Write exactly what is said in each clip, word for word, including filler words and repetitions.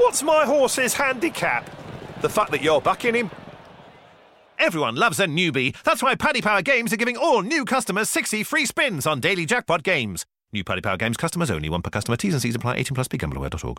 What's my horse's handicap? The fact that you're backing him? Everyone loves a newbie. That's why Paddy Power Games are giving all new customers sixty free spins on daily jackpot games. New Paddy Power Games customers only. One per customer. T's and C's apply. eighteen plus. Be gamble aware dot org.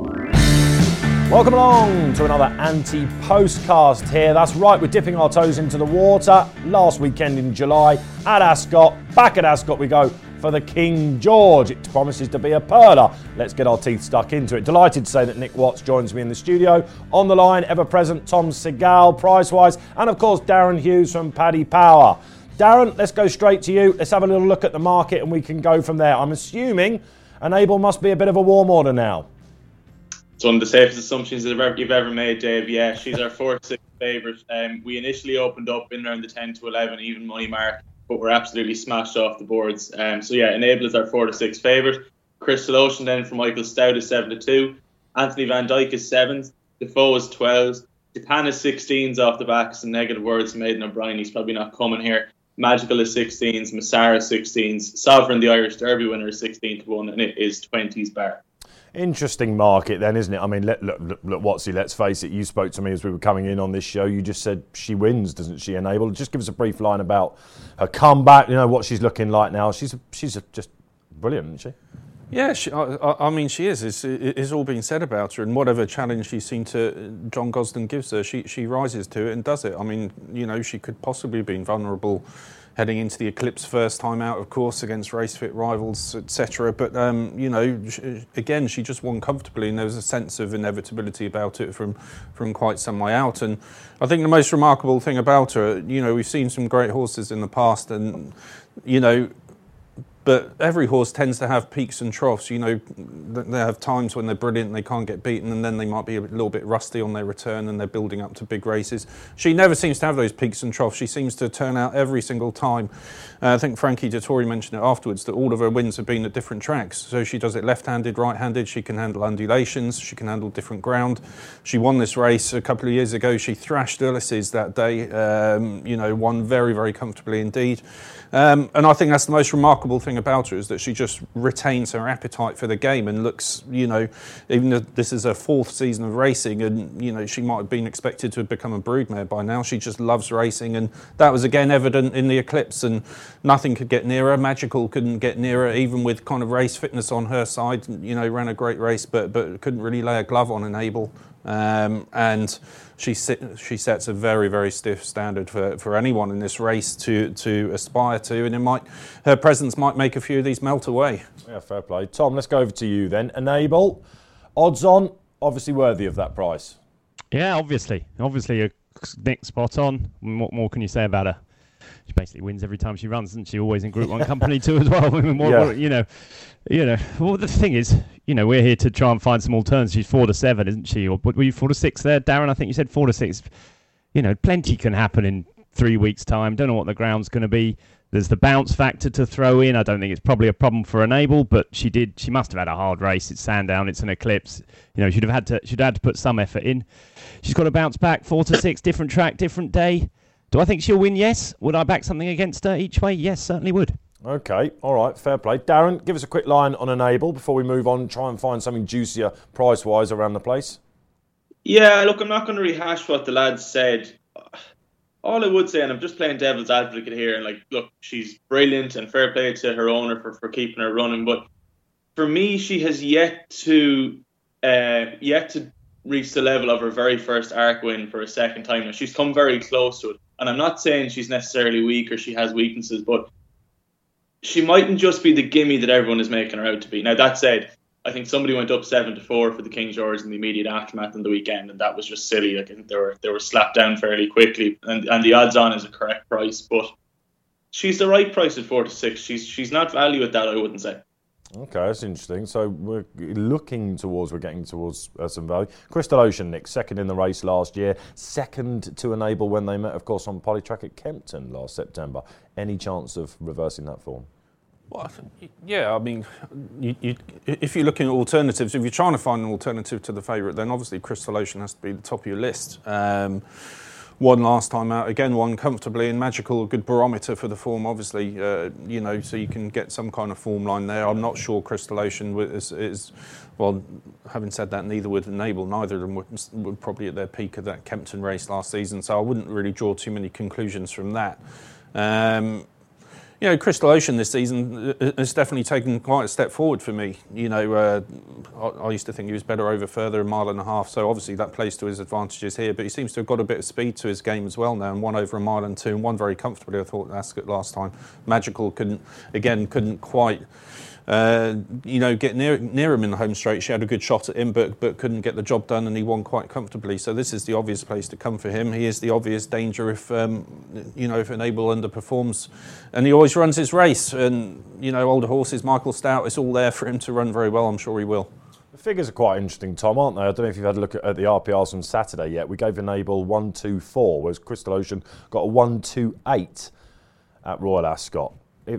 Welcome along to another anti-postcast here. That's right, we're dipping our toes into the water. Last weekend in July at Ascot. Back at Ascot we go for the King George. It promises to be a pearler. Let's get our teeth stuck into it. Delighted to say that Nick Watts joins me in the studio. On the line, ever-present Tom Segal, Pricewise, and of course Darren Hughes from Paddy Power. Darren, let's go straight to you. Let's have a little look at the market and we can go from there. I'm assuming Enable must be a bit of a warm order now. It's one of the safest assumptions that you've ever made, Dave. Yeah, she's our four to six favourite. Um, we initially opened up in around the ten to eleven even money mark, but we're absolutely smashed off the boards. Um, so yeah, Enable is our four to six favourite. Crystal Ocean then from Michael Stout is seven to two. Anthony Van Dyke is sevens. Defoe is twelves. Japan is sixteens off the back. Some negative words from Aidan O'Brien. He's probably not coming here. Magical is sixteens. Massara is sixteens. Sovereign, the Irish Derby winner, is sixteen to one, and it is twenties bar. Interesting market then, isn't it? I mean, let, look, look, look, Watsy, let's face it, you spoke to me as we were coming in on this show. You just said she wins, doesn't she, Enable? Just give us a brief line about her comeback, you know, what she's looking like now. She's she's just brilliant, isn't she? Yeah, she, I, I mean, she is. It's, it's all being said about her, and whatever challenge she's seen to John Gosden gives her, she, she rises to it and does it. I mean, you know, she could possibly have been vulnerable heading into the Eclipse first time out, of course, against race-fit rivals, et cetera. But, um, you know, she, again, she just won comfortably, and there was a sense of inevitability about it from, from quite some way out. And I think the most remarkable thing about her, you know, we've seen some great horses in the past, and, you know, but every horse tends to have peaks and troughs. You know, they have times when they're brilliant and they can't get beaten, and then they might be a little bit rusty on their return and they're building up to big races. She never seems to have those peaks and troughs. She seems to turn out every single time. Uh, I think Frankie Dettori mentioned it afterwards, that all of her wins have been at different tracks. So she does it left-handed, right-handed. She can handle undulations. She can handle different ground. She won this race a couple of years ago. She thrashed Ulysses that day, um, you know, won very, very comfortably indeed. Um, and I think that's the most remarkable thing about her, is that she just retains her appetite for the game and looks, you know, even though this is her fourth season of racing, and, you know, she might have been expected to have become a broodmare by now. She just loves racing, and that was again evident in the Eclipse, and nothing could get near her. Magical couldn't get near her, even with kind of race fitness on her side. You know, ran a great race, but but couldn't really lay a glove on Enable. Um, and she sit, she sets a very, very stiff standard for, for anyone in this race to to aspire to, and it might her presence might make a few of these melt away. Yeah, fair play. Tom, let's go over to you then. Enable, odds on, obviously worthy of that price. Yeah, obviously. Obviously, Nick spot on. What more can you say about her? She basically wins every time she runs, isn't she? Always in Group One company too, as well. I mean, what, yeah. what, you know, you know. Well, the thing is, you know, we're here to try and find some alternatives. She's four to seven, isn't she? Or were you four to six there, Darren? I think you said four to six. You know, plenty can happen in three weeks' time. Don't know what the ground's going to be. There's the bounce factor to throw in. I don't think it's probably a problem for Enable, but she did. She must have had a hard race. It's Sandown. It's an Eclipse. You know, she'd have had to. She'd have had to put some effort in. She's got to bounce back. Four to six, different track, different day. Do I think she'll win? Yes. Would I back something against her each way? Yes, certainly would. Okay, all right, fair play. Darren, give us a quick line on Enable before we move on, try and find something juicier price-wise around the place. Yeah, look, I'm not going to rehash what the lads said. All I would say, and I'm just playing devil's advocate here, and like, look, she's brilliant and fair play to her owner for, for keeping her running, but for me, she has yet to uh, yet to reach the level of her very first arc win for a second time. Now, she's come very close to it, and I'm not saying she's necessarily weak or she has weaknesses, but she mightn't just be the gimme that everyone is making her out to be. Now, that said, I think somebody went up seven to four for the King George in the immediate aftermath on the weekend, and that was just silly. Like, I think they were they were slapped down fairly quickly, and and the odds on is a correct price, but she's the right price at four to six. She's she's not value at that, I wouldn't say. Okay, that's interesting. So we're looking towards, we're getting towards uh, some value. Crystal Ocean, Nick, second in the race last year, second to Enable when they met, of course, on Polytrack at Kempton last September. Any chance of reversing that form? Well, I think, yeah, I mean, you, you, if you're looking at alternatives, if you're trying to find an alternative to the favourite, then obviously Crystal Ocean has to be the top of your list. Um, won last time out. Again, won comfortably, and Magical, a good barometer for the form, obviously, uh, you know, so you can get some kind of form line there. I'm not sure Crystal Ocean is, is well, having said that, neither would Enable. Neither of them were, were probably at their peak of that Kempton race last season, so I wouldn't really draw too many conclusions from that. Um, You know, Crystal Ocean this season has definitely taken quite a step forward for me. You know, uh, I, I used to think he was better over further, a mile and a half, so obviously that plays to his advantages here, but he seems to have got a bit of speed to his game as well now, and won over a mile and two, and won very comfortably, I thought, Ascot last time. Magical couldn't, again, couldn't quite... Uh, you know, get near near him in the home straight. She had a good shot at him, but but couldn't get the job done, and he won quite comfortably. So this is the obvious place to come for him. He is the obvious danger if um, you know if Enable underperforms, and he always runs his race. And you know, older horses, Michael Stout, it's all there for him to run very well. I'm sure he will. The figures are quite interesting, Tom, aren't they? I don't know if you've had a look at, at the R P Rs from Saturday yet. We gave Enable one two four, whereas Crystal Ocean got a one two eight at Royal Ascot.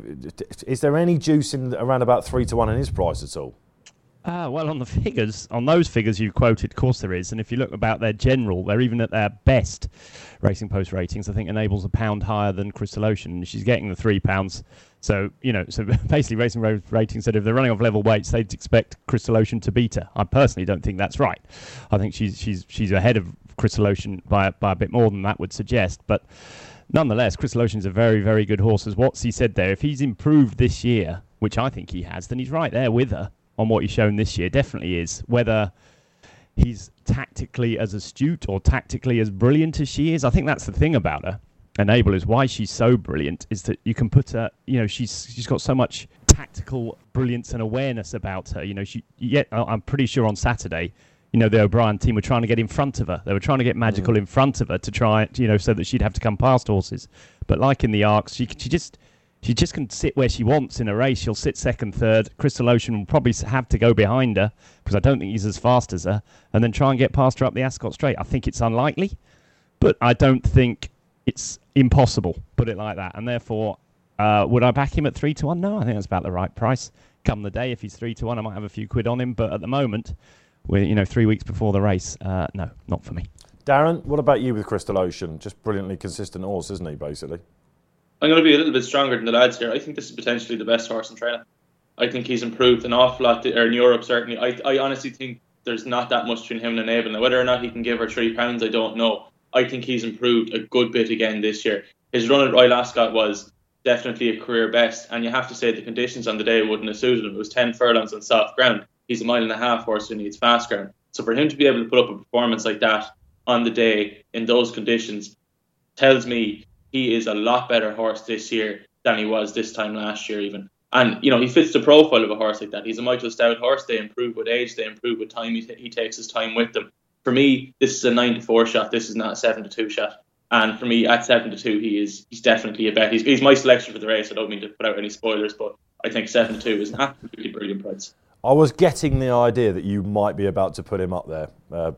Is there any juice in around about three to one in his price at all? Ah, well, on the figures, on those figures you quoted, of course there is. And if you look about their general, they're even at their best Racing Post ratings. I think Enable's a pound higher than Crystal Ocean, and she's getting the three pounds. So, you know, so basically Racing Post ratings said if they're running off level weights, they'd expect Crystal Ocean to beat her. I personally don't think that's right. I think she's she's she's ahead of Crystal Ocean by by a bit more than that would suggest, but. Nonetheless, Crystal Ocean's a very, very good horse. As Watsy said there, if he's improved this year, which I think he has, then he's right there with her on what he's shown this year. Definitely is. Whether he's tactically as astute or tactically as brilliant as she is, I think that's the thing about her. Enable is why she's so brilliant, is that you can put her, you know, she's she's got so much tactical brilliance and awareness about her. You know, she. Yet I'm pretty sure on Saturday, you know, the O'Brien team were trying to get in front of her. They were trying to get Magical mm. in front of her to try, you know, so that she'd have to come past horses. But like in the Arcs, she she just she just can sit where she wants in a race. She'll sit second, third. Crystal Ocean will probably have to go behind her because I don't think he's as fast as her, and then try and get past her up the Ascot Straight. I think it's unlikely, but I don't think it's impossible. Put it like that. And therefore, uh, would I back him at three to one? No, I think that's about the right price. Come the day, if he's three to one, I might have a few quid on him. But at the moment, we're, you know, three weeks before the race. Uh, no, not for me. Darren, what about you with Crystal Ocean? Just brilliantly consistent horse, isn't he, basically? I'm going to be a little bit stronger than the lads here. I think this is potentially the best horse in training. I think he's improved an awful lot, or in Europe certainly. I, I honestly think there's not that much between him and Enable. Now, whether or not he can give her three pounds, I don't know. I think he's improved a good bit again this year. His run at Royal Ascot was definitely a career best, and you have to say the conditions on the day wouldn't have suited him. It was ten furlongs on soft ground. He's a mile and a half horse who needs fast ground. So for him to be able to put up a performance like that on the day in those conditions tells me he is a lot better horse this year than he was this time last year even. And, you know, he fits the profile of a horse like that. He's a Michael Stout horse. They improve with age. They improve with time. He, t- he takes his time with them. For me, this is a nine to four shot. This is not a seven to two shot. And for me, at seven to two, he is he's definitely a bet. He's, he's my selection for the race. I don't mean to put out any spoilers, but I think seven to two is an absolutely brilliant price. I was getting the idea that you might be about to put him up there. Uh,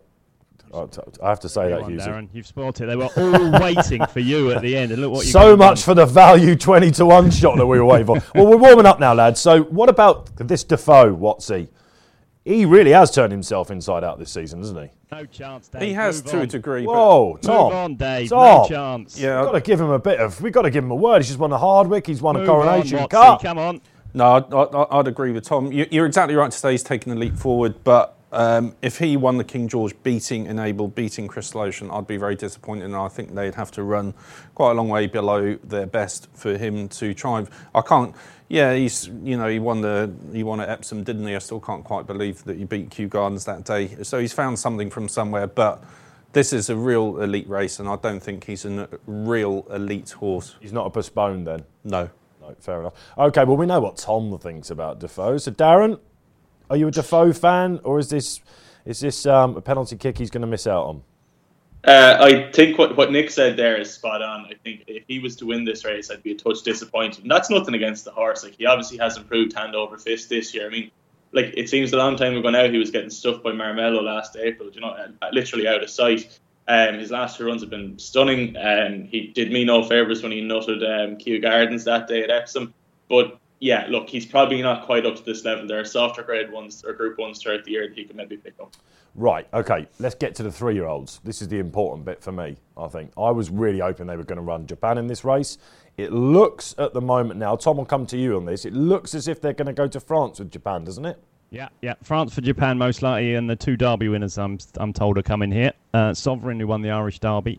I have to say that, Hughes. Darren, you've spoiled it. They were all waiting for you at the end. And look what you so much done. For the value twenty to one shot that we were waiting for. Well, we're warming up now, lads. So what about this Defoe, Watsy? He really has turned himself inside out this season, hasn't he? No chance, Dave. He has Move to on. a degree. Whoa, Tom. Move on, Dave. Tom. No chance. Yeah, We've got to give him a bit of. We've got to give him a word. He's just won a Hardwick. He's won Move a Coronation on, Cup. Come on. No, I'd, I'd, I'd agree with Tom. You, you're exactly right to say he's taken a leap forward, but um, if he won the King George beating Enable, beating Crystal Ocean, I'd be very disappointed, and I think they'd have to run quite a long way below their best for him to try. I can't. Yeah, he's you know he won the he won at Epsom, didn't he? I still can't quite believe that he beat Kew Gardens that day. So he's found something from somewhere, but this is a real elite race, and I don't think he's a real elite horse. He's not a postponed then. No. No, fair enough. Okay, well, we know what Tom thinks about Defoe. So, Darren, are you a Defoe fan, or is this is this um, a penalty kick he's going to miss out on? Uh, I think what, what Nick said there is spot on. I think if he was to win this race, I'd be a touch disappointed. And that's nothing against the horse. Like, he obviously has improved hand over fist this year. I mean, like, it seems a long time ago now he was getting stuffed by Marmello last April, you know, literally out of sight. Um, his last two runs have been stunning. Um, he did me no favours when he nutted um, Kew Gardens that day at Epsom. But yeah, look, he's probably not quite up to this level. There are softer grade ones or group ones throughout the year that he could maybe pick up. Right, okay, let's get to the three-year-olds. This is the important bit for me, I think. I was really hoping they were going to run Japan in this race. It looks at the moment now, Tom will come to you on this, it looks as if they're going to go to France with Japan, doesn't it? Yeah, yeah. France for Japan most likely, and the two Derby winners I'm I'm told are coming here. Uh, Sovereign, who won the Irish Derby,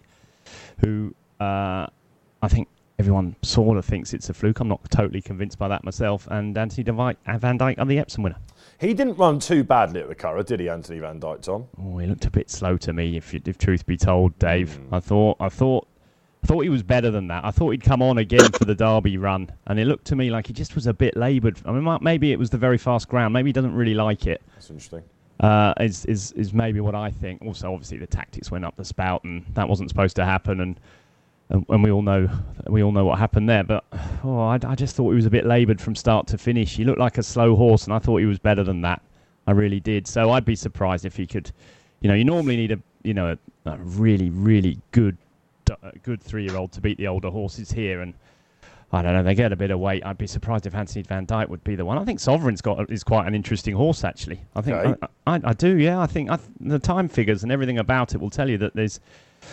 who uh, I think everyone sort of thinks it's a fluke. I'm not totally convinced by that myself. And Anthony Van Dyke are the Epsom winner. He didn't run too badly at the Curragh, did he, Anthony Van Dyke, Tom? Oh, he looked a bit slow to me, if if truth be told, Dave. Mm. I thought I thought I thought he was better than that. I thought he'd come on again for the Derby run, and it looked to me like he just was a bit laboured. I mean, maybe it was the very fast ground. Maybe he doesn't really like it. That's interesting. Uh, is is is maybe what I think. Also, obviously, the tactics went up the spout, and that wasn't supposed to happen. And and, and we all know we all know what happened there. But oh, I, I just thought he was a bit laboured from start to finish. He looked like a slow horse, and I thought he was better than that. I really did. So I'd be surprised if he could. You know, you normally need a you know a, a really really good. A good three-year-old to beat the older horses here, and I don't know, they get a bit of weight. I'd be surprised if Anthony Van Dyke would be the one. I think Sovereign's got is quite an interesting horse, actually. I think okay. I, I, I do, yeah. I think I, the time figures and everything about it will tell you that there's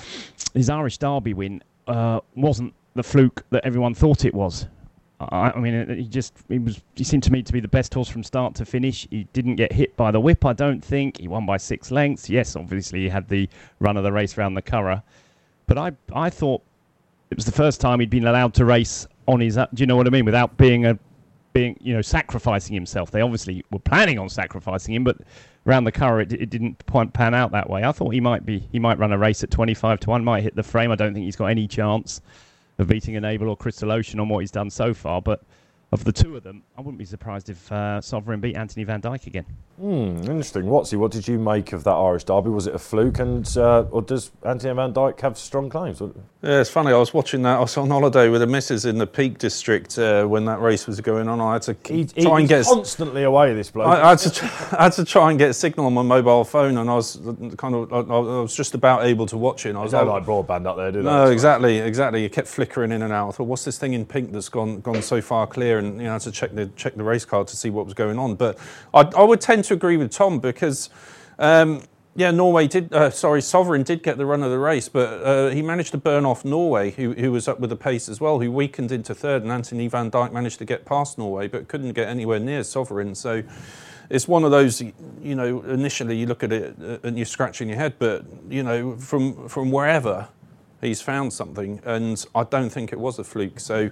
his Irish Derby win uh, wasn't the fluke that everyone thought it was. I, I mean, he just he was he seemed to me to be the best horse from start to finish. He didn't get hit by the whip, I don't think. He won by six lengths. Yes, obviously he had the run of the race round the Curragh. But I I thought it was the first time he'd been allowed to race on his, do you know what I mean, without being a, being you know, sacrificing himself. They obviously were planning on sacrificing him, but around the Curragh it, it didn't pan out that way. I thought he might be he might run a race at twenty-five to one, might hit the frame. I don't think he's got any chance of beating Enable or Crystal Ocean on what he's done so far. But of the two of them, I wouldn't be surprised if uh, Sovereign beat Anthony Van Dyke again. Hmm, interesting. Watsy, what did you make of that Irish Derby? Was it a fluke, and uh, or does Anthony Van Dyke have strong claims? Yeah, it's funny. I was watching that. I was on holiday with the missus in the Peak District uh, when that race was going on. I had to he, try he and get constantly away. This bloke. I, I, had to, I had to try and get a signal on my mobile phone, and I was kind of I, I was just about able to watch it. And I was don't like broadband up there, do they? No, exactly, exactly. It kept flickering in and out. I thought, what's this thing in pink that's gone gone so far clear? And you know, I had to check the check the race card to see what was going on. But I, I would tend to agree with Tom because, um, yeah, Norway did. Uh, sorry, Sovereign did get the run of the race, but uh, he managed to burn off Norway, who who was up with the pace as well, who weakened into third, and Anthony Van Dyke managed to get past Norway, but couldn't get anywhere near Sovereign. So it's one of those, you know, initially you look at it and you're scratching your head, but you know, from from wherever he's found something, and I don't think it was a fluke. So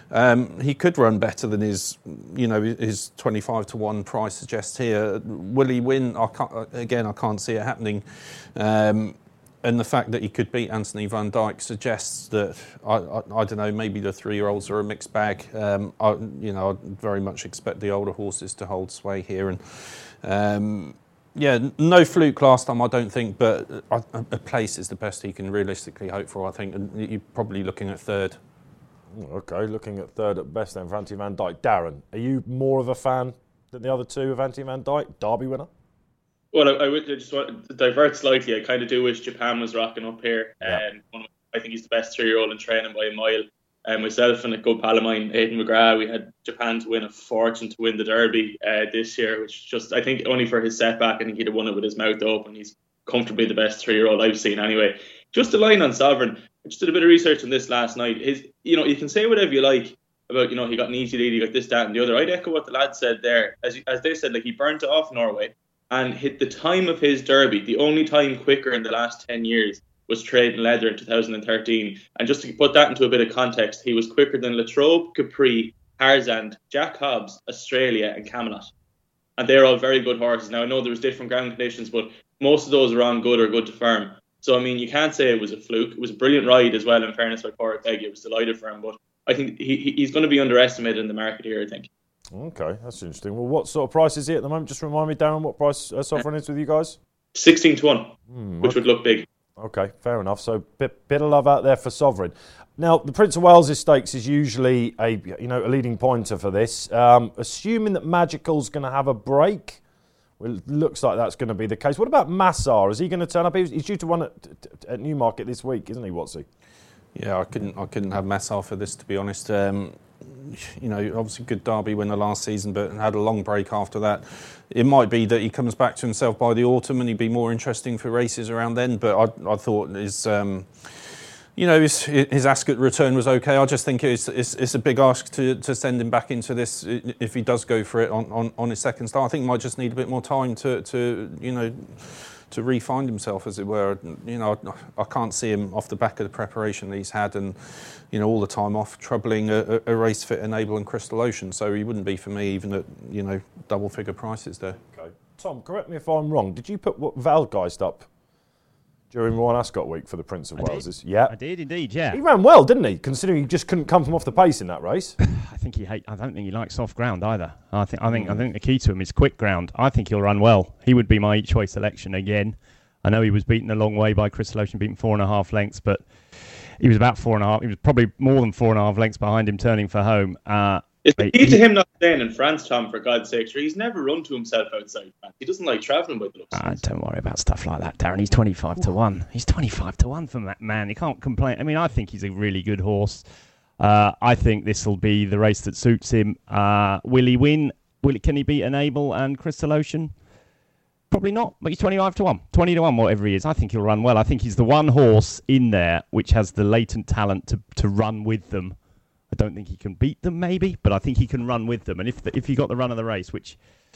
um, he could run better than his, you know, his twenty-five to one price suggests here. Will he win? I can't, again, I can't see it happening. Um, and the fact that he could beat Anthony Van Dyke suggests that I, I, I don't know. Maybe the three-year-olds are a mixed bag. Um, I, you know, I very much expect the older horses to hold sway here, and. Um, Yeah, no fluke last time, I don't think, but a, a place is the best he can realistically hope for, I think, and you're probably looking at third. Okay, looking at third at best then for Anthony Van Dyke. Darren, are you more of a fan than the other two of Anthony Van Dyke, Derby winner? Well, I, I would just want to divert slightly. I kind of do wish Japan was rocking up here. Yeah. Um, I think he's the best three-year-old in training by a mile. Um, myself and a good pal of mine, Aidan McGrath, we had Japan to win a fortune to win the Derby uh, this year, which just, I think only for his setback, I think he'd have won it with his mouth open. He's comfortably the best three-year-old I've seen anyway. Just a line on Sovereign. I just did a bit of research on this last night. His, you know, you can say whatever you like about, you know, he got an easy lead, he got this, that and the other. I'd echo what the lad said there. As, as they said, like, he burnt off Norway and hit the time of his Derby, the only time quicker in the last ten years, was Trading Leather in two thousand thirteen. And just to put that into a bit of context, he was quicker than Latrobe, Capri, Harzand, Jack Hobbs, Australia and Camelot. And they're all very good horses. Now, I know there was different ground conditions, but most of those were on good or good to firm. So, I mean, you can't say it was a fluke. It was a brilliant ride as well, in fairness, by Pádraic Peggy. I was delighted for him. But I think he, he's going to be underestimated in the market here, I think. Okay, that's interesting. Well, what sort of price is he at the moment? Just remind me, Darren, what price uh, Sovereign is with you guys? sixteen to one, mm, which okay. would look big. Okay, fair enough. So bit bit of love out there for Sovereign. Now, the Prince of Wales' Stakes is usually a you know a leading pointer for this. Um, assuming that Magical's going to have a break, well, it looks like that's going to be the case. What about Massar? Is he going to turn up? He's, he's due to run at, at Newmarket this week, isn't he, Watsy? Yeah, I couldn't I couldn't have Massar for this, to be honest. Um, you know, obviously good Derby winner last season, but had a long break after that. It might be that he comes back to himself by the autumn and he'd be more interesting for races around then. But I, I thought his, um, you know, his, his Ascot return was okay. I just think it's, it's, it's a big ask to, to send him back into this if he does go for it on, on, on his second start. I think he might just need a bit more time to, to you know, to re-find himself, as it were. You know, I can't see him off the back of the preparation that he's had and, you know, all the time off, troubling a, a race fit Enable and Crystal Ocean. So he wouldn't be for me even at, you know, double figure prices there. Okay. Tom, correct me if I'm wrong. Did you put what Valgeist up during Rowan Ascot week for the Prince of I Wales? Did. Yeah. I did indeed, yeah. He ran well, didn't he? Considering he just couldn't come from off the pace in that race. I think he hate, I don't think he likes soft ground either. I think I think mm. I think the key to him is quick ground. I think he'll run well. He would be my each way selection again. I know he was beaten a long way by Crystal Ocean, beaten four and a half lengths, but he was about four and a half. He was probably more than four and a half lengths behind him turning for home. Uh, It's the key to him not staying in France, Tom, for God's sake. He's never run to himself outside France. He doesn't like travelling by the looks. Uh, don't worry about stuff like that, Darren. He's twenty-five to one. He's twenty-five to one from that man. He can't complain. I mean, I think he's a really good horse. Uh, I think this will be the race that suits him. Uh, will he win? Will he, can he beat Enable and Crystal Ocean? Probably not, but he's twenty-five to one. twenty to one, whatever he is. I think he'll run well. I think he's the one horse in there which has the latent talent to, to run with them. I don't think he can beat them, maybe, but I think he can run with them. And if the, if he got the run of the race, which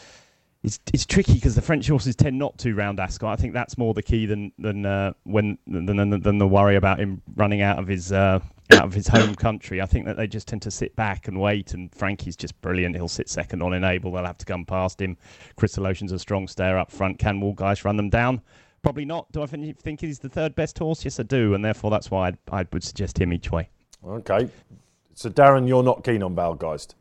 is it's tricky because the French horses tend not to round Ascot. I think that's more the key than than uh, when than, than than the worry about him running out of his uh, out of his home country. I think that they just tend to sit back and wait. And Frankie's just brilliant. He'll sit second on Enable. They'll have to come past him. Crystal Ocean's a strong stayer up front. Can Walgeist run them down? Probably not. Do I think he's the third best horse? Yes, I do. And therefore, that's why I'd, I would suggest him each way. Okay. So, Darren, you're not keen on Valgeist?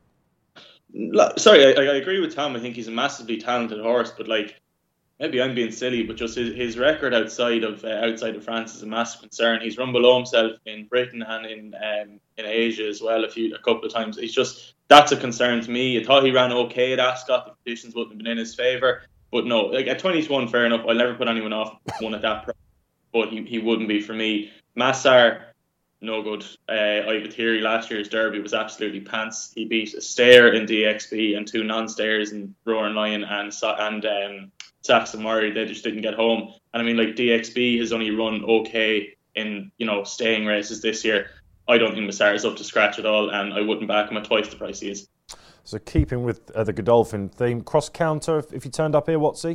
Sorry, I, I agree with Tom. I think he's a massively talented horse, but like, maybe I'm being silly, but just his, his record outside of uh, outside of France is a massive concern. He's run below himself in Britain and in um, in Asia as well a few a couple of times. It's just that's a concern to me. I thought he ran okay at Ascot. The conditions wouldn't have been in his favour, but no, like at twenty to one, fair enough. I'll never put anyone off one at that price, but he he wouldn't be for me. Massar, no good. Uh, I have a theory. Last year's Derby was absolutely pants. He beat a stayer in D X B and two non-stayers in Roaring Lion and and um, Saxon Murray. They just didn't get home. And I mean, like D X B has only run okay in you know staying races this year. I don't think Massar is up to scratch at all, and I wouldn't back him at twice the price he is. So keeping with uh, the Godolphin theme, cross counter if, if you turned up here, Watsy?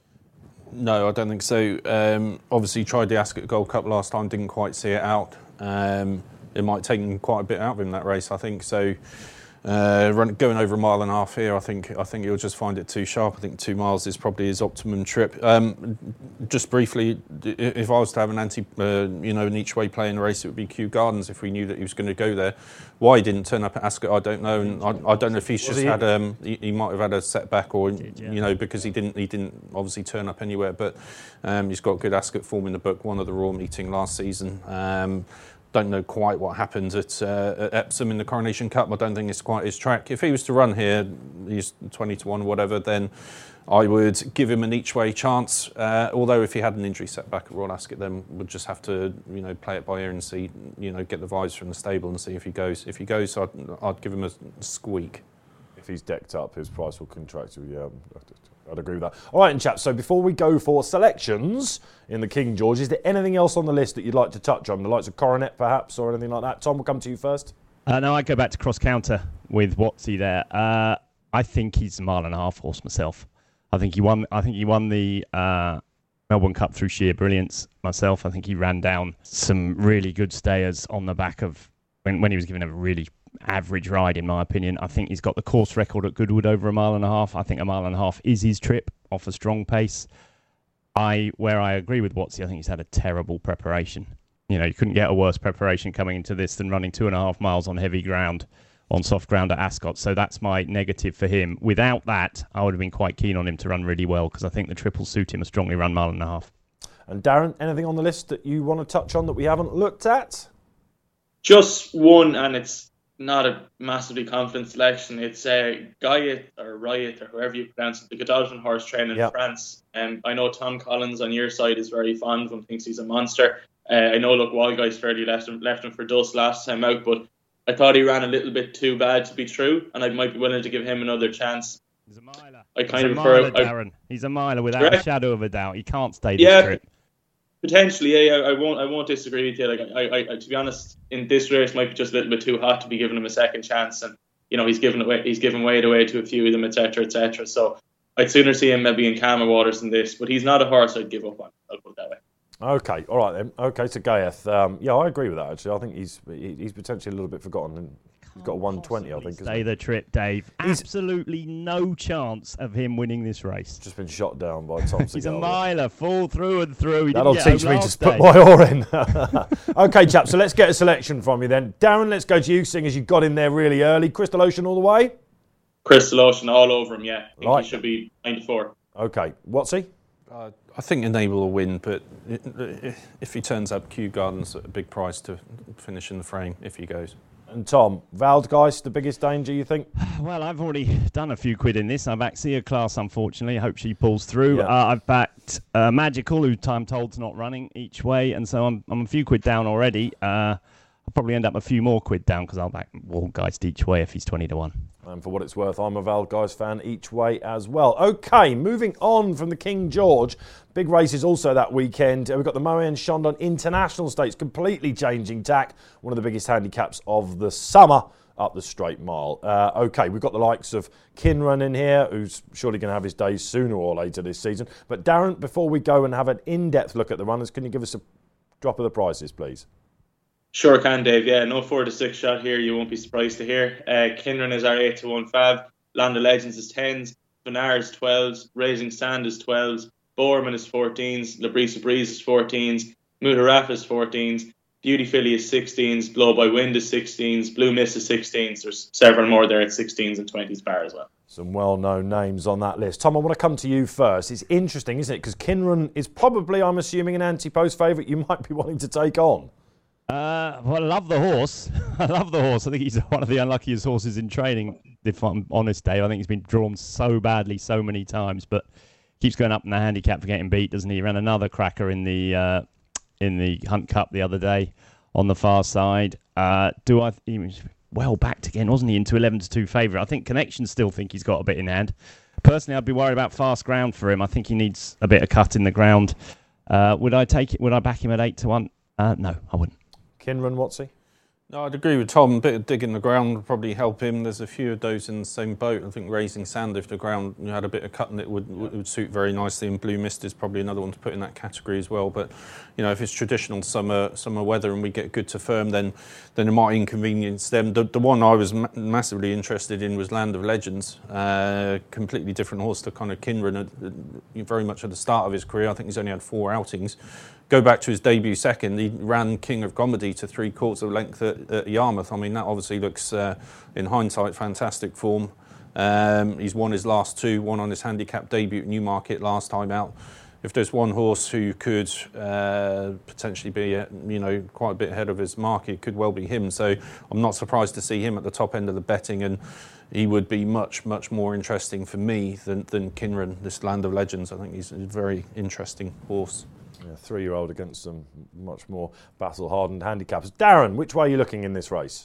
No, I don't think so. Um, obviously, tried the Ascot Gold Cup last time, didn't quite see it out. Um, it might take him quite a bit out of him that race, I think. So, uh, run, going over a mile and a half here, I think I think he'll just find it too sharp. I think two miles is probably his optimum trip. Um, just briefly, if I was to have an anti, uh, you know, an each way play in the race, it would be Kew Gardens. If we knew that he was going to go there, why he didn't turn up at Ascot, I don't know, and I, I don't know if he's just he? had um, he, he might have had a setback, or did, yeah. you know, because he didn't he didn't obviously turn up anywhere. But um, he's got good Ascot form in the book. Won at the Royal Meeting last season. Um, Don't know quite what happened at, uh, at Epsom in the Coronation Cup. I don't think it's quite his track. If he was to run here, he's twenty to one or whatever, then I would give him an each way chance. Uh, although if he had an injury setback at Royal Ascot, then we'd just have to, you know, play it by ear and see, you know, get the vibes from the stable and see if he goes. If he goes, I'd, I'd give him a squeak. If he's decked up, his price will contract. Yeah, I'd agree with that. All right, and chaps, so before we go for selections in the King George, is there anything else on the list that you'd like to touch on? The likes of Coronet, perhaps, or anything like that? Tom, we'll come to you first. Uh, no, I'd go back to cross counter with Watsy there. Uh, I think he's a mile and a half horse myself. I think he won. I think he won the uh, Melbourne Cup through sheer brilliance myself. I think he ran down some really good stayers on the back of when when he was given a really average ride, in my opinion. I think he's got the course record at Goodwood over a mile and a half. I think a mile and a half is his trip off a strong pace. I where I agree with Watsy, I think he's had a terrible preparation. You know, you couldn't get a worse preparation coming into this than running two and a half miles on heavy ground, on soft ground at Ascot. So that's my negative for him. Without that, I would have been quite keen on him to run really well, because I think the triple suit him a strongly run mile and a half. And Darren, anything on the list that you want to touch on that we haven't looked at? Just one, and it's not a massively confident selection. It's uh, Guyot or Riot or however you pronounce it, the Godolphin horse trainer in yep. France. Um, I know Tom Collins on your side is very fond of him, thinks he's a monster. Uh, I know, look, Walgeist fairly left him, left him for dust last time out, but I thought he ran a little bit too bad to be true, and I might be willing to give him another chance. He's a miler. I kind He's of a prefer. miler, Darren. He's a miler without Correct. a shadow of a doubt. He can't stay this Yeah. trip. Potentially, yeah, I won't. I won't disagree with you. Like, I, I, I, to be honest, in this race, might be just a little bit too hot to be giving him a second chance, and you know, he's given away, he's given weight away to a few of them, et cetera, et cetera. So, I'd sooner see him maybe in calmer waters than this. But he's not a horse I'd give up on. I'll put it that way. Okay, all right then. Okay, so Gaeth, um, yeah, I agree with that. Actually, I think he's he, he's potentially a little bit forgotten. And he's got a one twenty, I think. Stay the trip, Dave. He's- Absolutely no chance of him winning this race. Just been shot down by Tom He's a Segala. miler, full through and through. He That'll didn't get teach home me to last put day. my oar in. Okay, chaps, so let's get a selection from you then. Darren, let's go to you, seeing as you got in there really early. Crystal Ocean all the way? Crystal Ocean all over him. Yeah, I think Like he should be ninety-four. Okay, what's he? Uh, I think Enable will win, but if he turns up, Kew Gardens at a big price to finish in the frame if he goes. And Tom, Valdgeist, the biggest danger, you think? Well, I've already done a few quid in this. I've backed Sia Class, unfortunately. I hope she pulls through. Yeah. Uh, I've backed uh, Magical, who time told's not running each way, and so I'm I'm a few quid down already. Uh, I'll probably end up a few more quid down because I'll back Waldgeist each way if he's twenty to one. And for what it's worth, I'm a Valdgeist fan each way as well. Okay, moving on from the King George. Big races also that weekend. Uh, We've got the Moen Chandon International Stakes, completely changing tack. One of the biggest handicaps of the summer up the straight mile. Uh, okay, we've got the likes of Kinrun in here, who's surely going to have his days sooner or later this season. But Darren, before we go and have an in-depth look at the runners, can you give us a drop of the prices, please? Sure can, Dave. Yeah, no four to six shot here. You won't be surprised to hear. Uh, Kinran is our eight to one fab. Land of Legends is tens. Benar is twelves. Raising Sand is twelves. Bowerman is fourteens. Labrisa Breeze is fourteens. Mutaraf is fourteens. Beauty Filly is sixteens. Blow by Wind is sixteens. Blue Miss is sixteens. There's several more there at sixteens and twenties bar as well. Some well-known names on that list. Tom, I want to come to you first. It's interesting, isn't it? Because Kinrun is probably, I'm assuming, an anti-post favourite you might be wanting to take on. Uh, well, I love the horse. I love the horse. I think he's one of the unluckiest horses in training, if I'm honest, Dave. I think he's been drawn so badly so many times, but keeps going up in the handicap for getting beat, doesn't he? He ran another cracker in the uh, in the Hunt Cup the other day on the far side. Uh, do I? He was well backed again, wasn't he? Into eleven to two favourite. I think Connections still think he's got a bit in hand. Personally, I'd be worried about fast ground for him. I think he needs a bit of cut in the ground. Uh, would I take it? Would I back him at eight to one? Uh, no, I wouldn't. Kinrun, what's he? No, I'd agree with Tom. A bit of dig in the ground would probably help him. There's a few of those in the same boat. I think Raising Sand, if the ground you had a bit of cut in it, would would, would suit very nicely. And Blue Mist is probably another one to put in that category as well. But you know, if it's traditional summer summer weather and we get good to firm, then then it might inconvenience them. The, the one I was ma- massively interested in was Land of Legends. Uh, completely different horse to kind of Kinrun. Uh, very much at the start of his career. I think he's only had four outings. Go back to his debut second, he ran King of Comedy to three quarters of length at, at Yarmouth. I mean, that obviously looks, uh, in hindsight, fantastic form. Um, he's won his last two, one on his handicap debut at Newmarket last time out. If there's one horse who could uh, potentially be, uh, you know, quite a bit ahead of his mark, it could well be him. So I'm not surprised to see him at the top end of the betting, and he would be much, much more interesting for me than, than Kinrun, this Land of Legends. I think he's a very interesting horse. Yeah, three-year-old against some much more battle-hardened handicaps. Darren, which way are you looking in this race?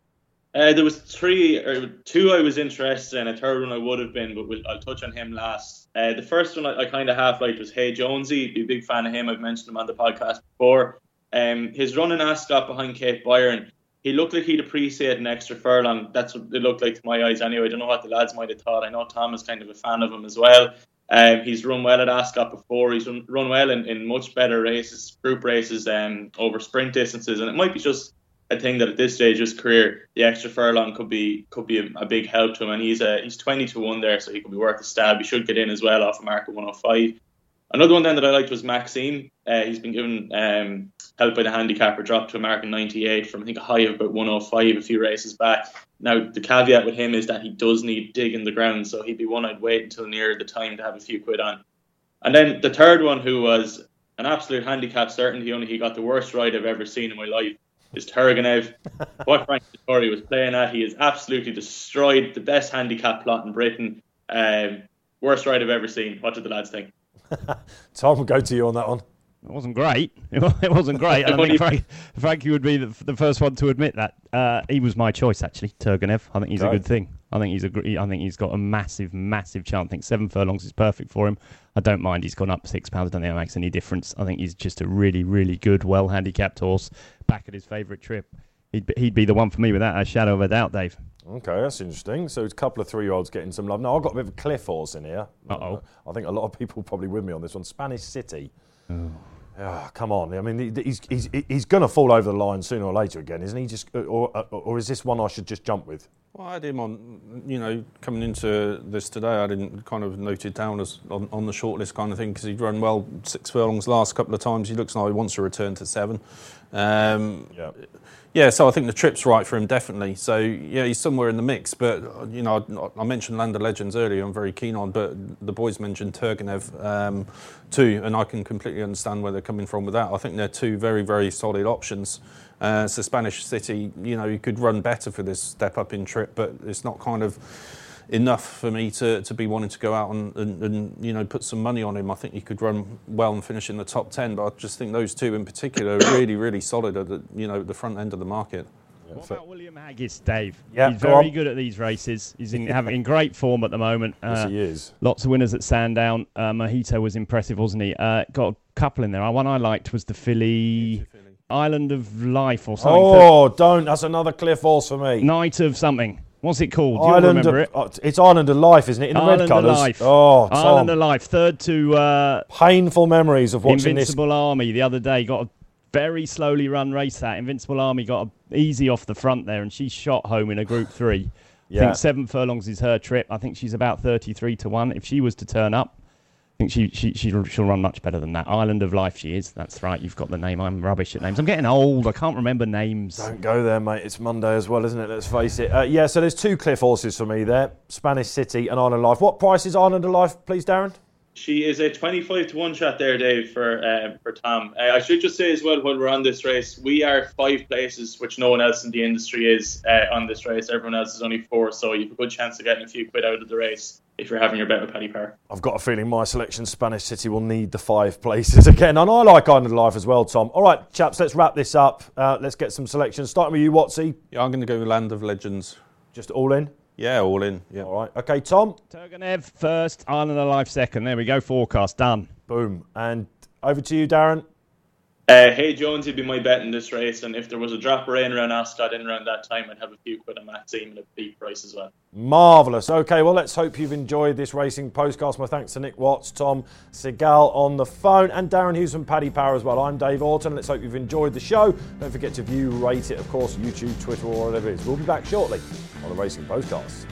Uh, there was three, or two I was interested in. A third one I would have been, but we'll, I'll touch on him last. Uh, the first one I, I kind of half-liked was Hey Jonesy. Be a big fan of him. I've mentioned him on the podcast before. Um, his run in Ascot behind Cape Byron, he looked like he'd appreciate an extra furlong. That's what it looked like to my eyes anyway. I don't know what the lads might have thought. I know Tom is kind of a fan of him as well. Um, he's run well at Ascot before. He's run, run well in, in much better races, group races, um, over sprint distances. And it might be just a thing that at this stage of his career, the extra furlong could be could be a, a big help to him. And he's a, he's twenty to one there, so he could be worth a stab. He should get in as well off a mark of one oh five. Another one then that I liked was Maxime. Uh, he's been given um, help by the handicapper, dropped to a mark in ninety-eight from I think a high of about one oh five a few races back. Now the caveat with him is that he does need dig in the ground, so he'd be one I'd wait until near the time to have a few quid on. And then the third one, who was an absolute handicap certainty, only he got the worst ride I've ever seen in my life, is Turgenev. What Frank Dettori was playing at, he has absolutely destroyed the best handicap plot in Britain. Um, worst ride I've ever seen. What did the lads think? Tom, we'll go to you on that one. It wasn't great. It wasn't great. I think Frank, Frankie would be the, the first one to admit that. Uh, he was my choice, actually, Turgenev. I think he's okay. a good thing. I think he's a. I think he's got a massive, massive chance. I think seven furlongs is perfect for him. I don't mind. He's gone up six pounds. I don't think that makes any difference. I think he's just a really, really good, well handicapped horse. Back at his favourite trip. He'd be, he'd be the one for me without a shadow of a doubt, Dave. Okay, that's interesting. So it's a couple of three-year-olds getting some love. Now, I've got a bit of a cliff horse in here. Uh-oh. I think a lot of people probably with me on this one. Spanish City. Oh. Oh, come on. I mean, he's he's he's going to fall over the line sooner or later again, isn't he? Just or, or or is this one I should just jump with? Well, I had him on, you know, coming into this today, I didn't kind of note it down as on, on the shortlist kind of thing because he'd run well six furlongs last couple of times. He looks like he wants to return to seven. Um, yeah. Yeah, so I think the trip's right for him, definitely. So, yeah, he's somewhere in the mix. But, you know, I, I mentioned Land of Legends earlier, I'm very keen on, but the boys mentioned Turgenev um, too, and I can completely understand where they're coming from with that. I think they're two very, very solid options. Uh, so Spanish City, you know, he could run better for this step up in trip, but it's not kind of enough for me to, to be wanting to go out and, and, and, you know, put some money on him. I think he could run well and finish in the top ten, but I just think those two in particular are really, really solid at the, you know, the front end of the market. What about William Haggis, Dave? Yeah, He's very on. good at these races. He's in, having in great form at the moment. Yes, uh, he is. Lots of winners at Sandown. Uh, Mojito was impressive, wasn't he? Uh, got a couple in there. One I liked was the filly Island of Life or something. Oh, don't. That's another cliff horse for me. Night of something. What's it called? Do you Island remember of, it? oh, it's Island of Life, isn't it? In the Island red colours. of Life. Oh, Tom. Island of Life. Third to uh, painful memories of watching Invincible this. Army the other day. Got a very slowly run race that. Invincible Army got a, easy off the front there, and she shot home in a Group Three. Yeah. I think seven furlongs is her trip. I think she's about thirty-three to one. If she was to turn up, I think she, she, she'll, she'll run much better than that. Island of Life she is. That's right. You've got the name. I'm rubbish at names. I'm getting old. I can't remember names. Don't go there, mate. It's Monday as well, isn't it? Let's face it. Uh, yeah, so there's two cliff horses for me there. Spanish City and Island of Life. What price is Island of Life, please, Darren? She is a twenty-five to one shot there, Dave, for uh, for Tom. Uh, I should just say as well, while we're on this race, we are five places, which no one else in the industry is uh, on this race. Everyone else is only four, so you have a good chance of getting a few quid out of the race if you're having your bet with Paddy Power. I've got a feeling my selection, Spanish City, will need the five places again. And I like Island of Life as well, Tom. All right, chaps, let's wrap this up. Uh, let's get some selections. Starting with you, Watsy. Yeah, I'm going to go with Land of Legends. Just all in? Yeah, all in. Yeah. All right. Okay, Tom. Turgenev first, Island of Life second. There we go. Forecast done. Boom. And over to you, Darren. Uh, hey, Jones, he'd be my bet in this race, and if there was a drop of rain around Ascot in around that time, I'd have a few quid on Matt Seaman at deep price as well. Marvellous. Okay, well, let's hope you've enjoyed this racing postcast. My thanks to Nick Watts, Tom Segal on the phone, and Darren Hughes from Paddy Power as well. I'm Dave Orton. Let's hope you've enjoyed the show. Don't forget to view, rate it, of course, YouTube, Twitter, or whatever it is. We'll be back shortly on the Racing Postcast.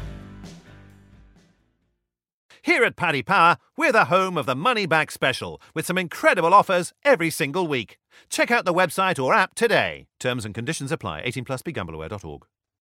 Here at Paddy Power, we're the home of the Money Back Special, with some incredible offers every single week. Check out the website or app today. Terms and conditions apply. eighteen plus, be gamble aware dot org.